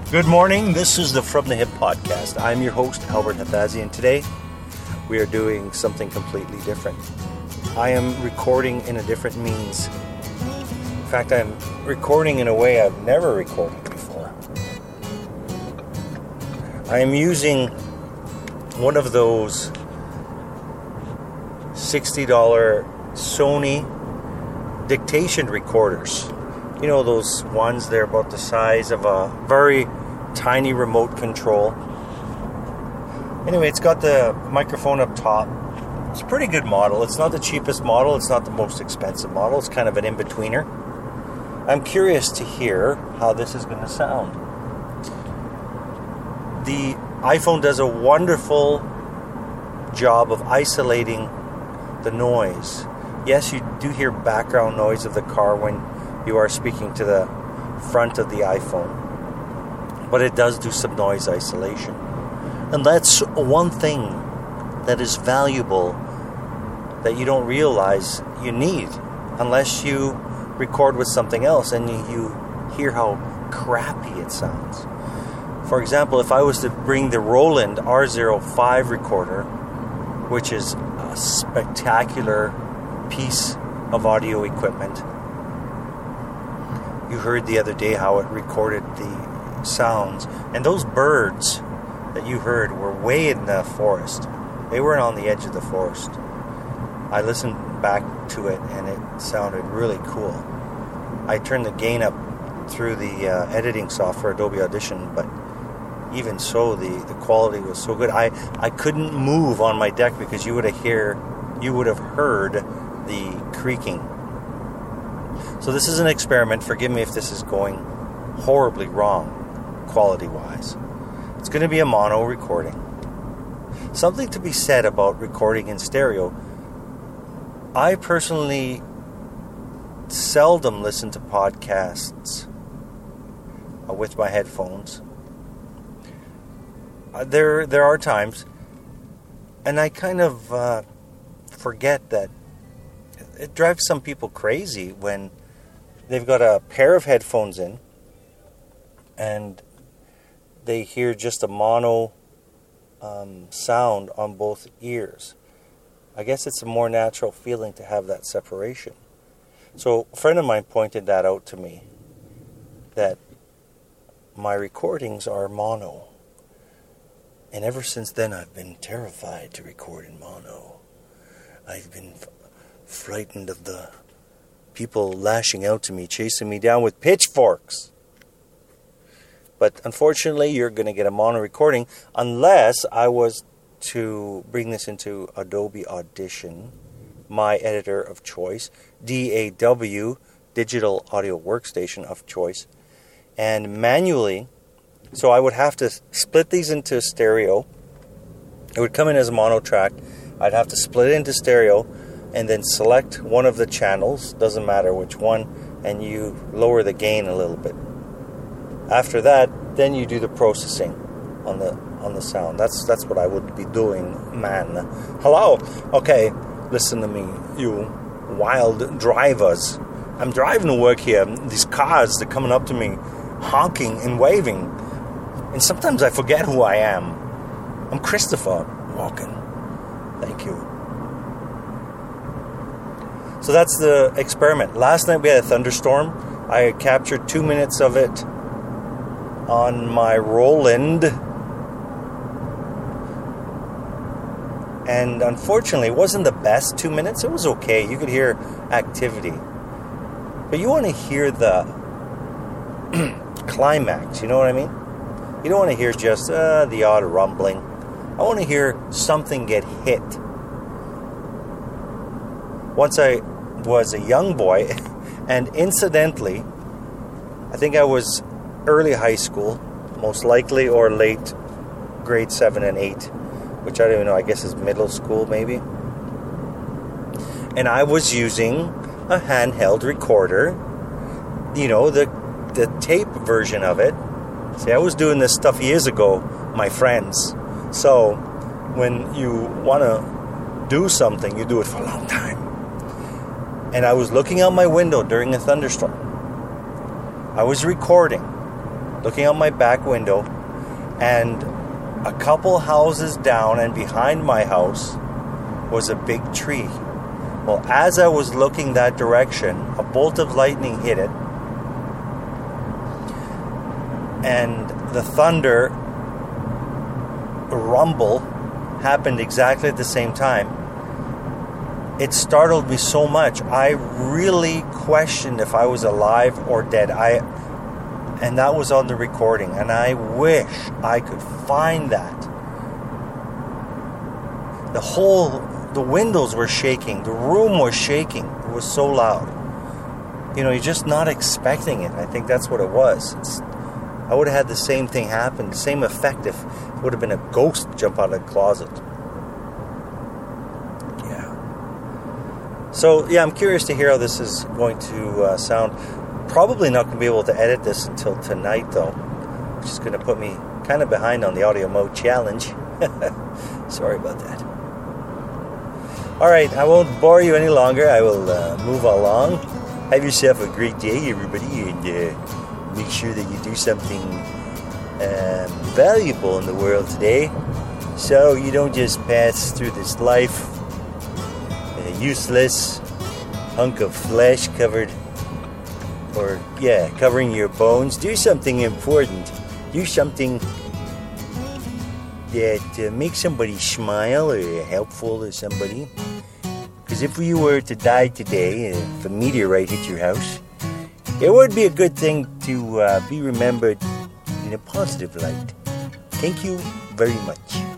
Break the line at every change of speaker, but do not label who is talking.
Good morning, this is the From the Hip podcast. I'm your host, Albert Hathazi, and today we are doing something completely different. I am recording in a different means. In fact, I'm recording in a way I've never recorded before. I am using one of those $60 Sony dictation recorders. You know, those ones, they're about the size of a very tiny remote control. Anyway, it's got the microphone up top. It's a pretty good model. It's not the cheapest model. It's not the most expensive model. It's kind of an in-betweener. I'm curious to hear how this is going to sound. The iPhone does a wonderful job of isolating the noise. Yes, you do hear background noise of the car when you are speaking to the front of the iPhone, but it does do some noise isolation, and that's one thing that is valuable that you don't realize you need unless you record with something else and you hear how crappy it sounds. For example, if I was to bring the Roland R05 recorder, which is a spectacular piece of audio equipment. You heard the other day how it recorded the sounds. And those birds that you heard were way in the forest. They weren't on the edge of the forest. I listened back to it and it sounded really cool. I turned the gain up through the editing software, Adobe Audition, but even so, the quality was so good. I couldn't move on my deck because you would have heard the creaking. So this is an experiment. Forgive me if this is going horribly wrong, quality-wise. It's going to be a mono recording. Something to be said about recording in stereo. I personally seldom listen to podcasts with my headphones. There are times, and I kind of forget that it drives some people crazy when they've got a pair of headphones in and they hear just a mono sound on both ears. I guess it's a more natural feeling to have that separation. So a friend of mine pointed that out to me, that my recordings are mono. And ever since then I've been terrified to record in mono. I've been frightened of the people lashing out to me, chasing me down with pitchforks. But unfortunately, you're going to get a mono recording unless I was to bring this into Adobe Audition, my editor of choice, DAW, Digital Audio Workstation of choice, and manually. So I would have to split these into stereo. It would come in as a mono track. I'd have to split it into stereo and then select one of the channels, doesn't matter which one, and you lower the gain a little bit. After that, then you do the processing on the sound. That's what I would be doing, man. Hello? Okay, listen to me, you wild drivers. I'm driving to work here. These cars, they're coming up to me, honking and waving. And sometimes I forget who I am. I'm Christopher Walken. Thank you. So that's the experiment. Last night we had a thunderstorm. I captured 2 minutes of it on my Roland. And unfortunately, it wasn't the best 2 minutes. It was okay. You could hear activity. But you want to hear the climax. You know what I mean? You don't want to hear just the odd rumbling. I want to hear something get hit. Once I was a young boy, and incidentally, I think I was early high school, most likely, or late grade 7 and 8, which I don't even know, I guess is middle school maybe. And I was using a handheld recorder, you know, the tape version of it. See, I was doing this stuff years ago, my friends. So, when you want to do something, you do it for a long time. And I was looking out my window during a thunderstorm. I was recording. looking out my back window, and a couple houses down and behind my house was a big tree. Well, as I was looking that direction, a bolt of lightning hit it, and the thunder rumble happened exactly at the same time. It startled me so much. I really questioned if I was alive or dead. And that was on the recording, and I wish I could find that. The windows were shaking, the room was shaking. It was so loud. You're just not expecting it. I think that's what it was. I would have had the same thing happen, the same effect if it would have been a ghost jump out of the closet. So, I'm curious to hear how this is going to sound. Probably not going to be able to edit this until tonight, though, which is going to put me kind of behind on the audio mode challenge. Sorry about that. Alright, I won't bore you any longer. I will move along. Have yourself a great day, everybody, and make sure that you do something valuable in the world today, so you don't just pass through this life useless hunk of flesh covering your bones. Do something important. Do something that makes somebody smile or helpful to somebody. Because if you were to die today, if a meteorite hit your house, it would be a good thing to be remembered in a positive light. Thank you very much.